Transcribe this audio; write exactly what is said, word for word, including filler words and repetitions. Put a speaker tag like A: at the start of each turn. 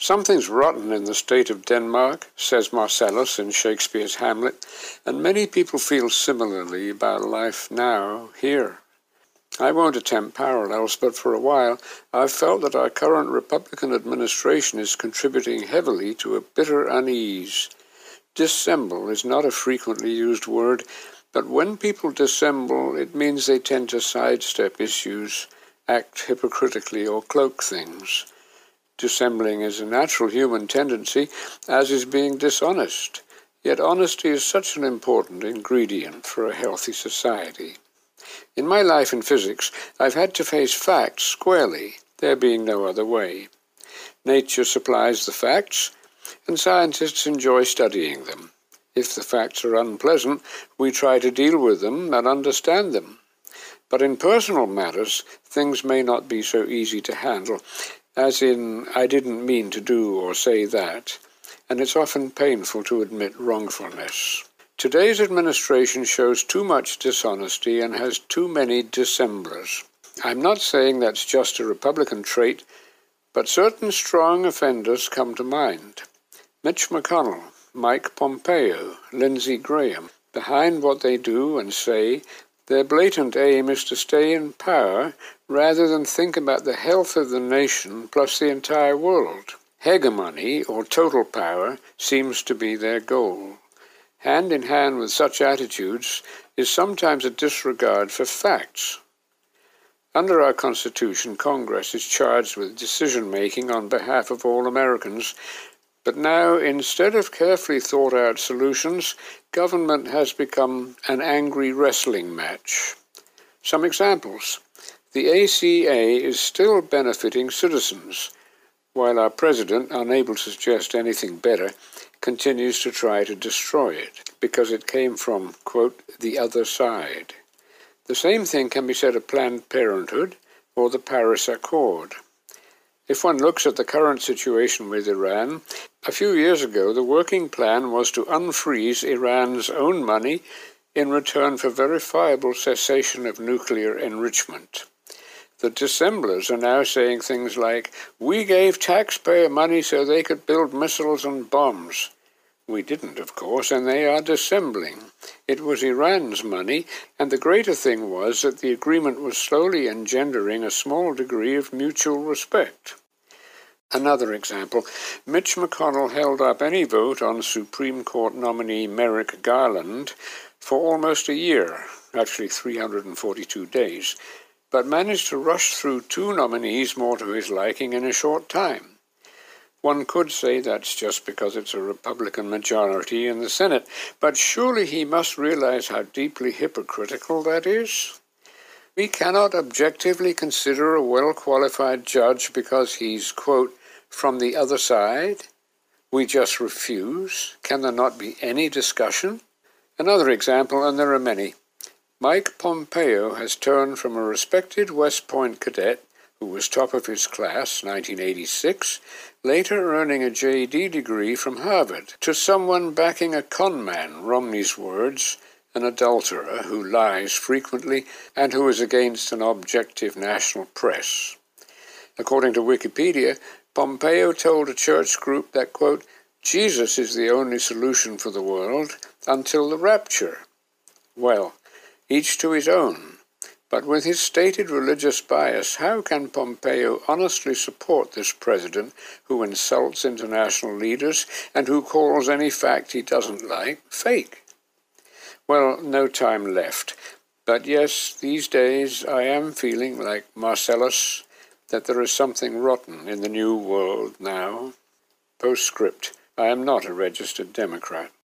A: Something's rotten in the state of Denmark, says Marcellus in Shakespeare's Hamlet, and many people feel similarly about life now, here. I won't attempt parallels, but for a while I've felt that our current Republican administration is contributing heavily to a bitter unease. Dissemble is not a frequently used word, but when people dissemble, it means they tend to sidestep issues, act hypocritically, or cloak things. Dissembling is a natural human tendency, as is being dishonest. Yet honesty is such an important ingredient for a healthy society. In my life in physics, I've had to face facts squarely, there being no other way. Nature supplies the facts, and scientists enjoy studying them. If the facts are unpleasant, we try to deal with them and understand them. But in personal matters, things may not be so easy to handle, as in, I didn't mean to do or say that, and it's often painful to admit wrongfulness. Today's administration shows too much dishonesty and has too many dissemblers. I'm not saying that's just a Republican trait, but certain strong offenders come to mind. Mitch McConnell, Mike Pompeo, Lindsey Graham. Behind what they do and say, their blatant aim is to stay in power rather than think about the health of the nation plus the entire world. Hegemony, or total power, seems to be their goal. Hand in hand with such attitudes is sometimes a disregard for facts. Under our Constitution, Congress is charged with decision-making on behalf of all Americans, but now, instead of carefully thought-out solutions, government has become an angry wrestling match. Some examples. The A C A is still benefiting citizens, while our president, unable to suggest anything better, continues to try to destroy it, because it came from, quote, the other side. The same thing can be said of Planned Parenthood or the Paris Accord. If one looks at the current situation with Iran, a few years ago the working plan was to unfreeze Iran's own money in return for verifiable cessation of nuclear enrichment. The dissemblers are now saying things like, we gave taxpayer money so they could build missiles and bombs. We didn't, of course, and they are dissembling. It was Iran's money, and the greater thing was that the agreement was slowly engendering a small degree of mutual respect. Another example, Mitch McConnell held up any vote on Supreme Court nominee Merrick Garland for almost a year, actually three hundred forty-two days, but managed to rush through two nominees more to his liking in a short time. One could say that's just because it's a Republican majority in the Senate, but surely he must realize how deeply hypocritical that is. We cannot objectively consider a well-qualified judge because he's, quote, from the other side. We just refuse. Can there not be any discussion? Another example, and there are many. Mike Pompeo has turned from a respected West Point cadet who was top of his class, nineteen eighty-six, later earning a J D degree from Harvard, to someone backing a conman, Romney's words, an adulterer who lies frequently and who is against an objective national press. According to Wikipedia, Pompeo told a church group that, quote, Jesus is the only solution for the world until the rapture. Well, each to his own. But with his stated religious bias, how can Pompeo honestly support this president who insults international leaders and who calls any fact he doesn't like fake? Well, no time left. But yes, these days I am feeling like Marcellus, that there is something rotten in the new world now. Postscript. I am not a registered Democrat.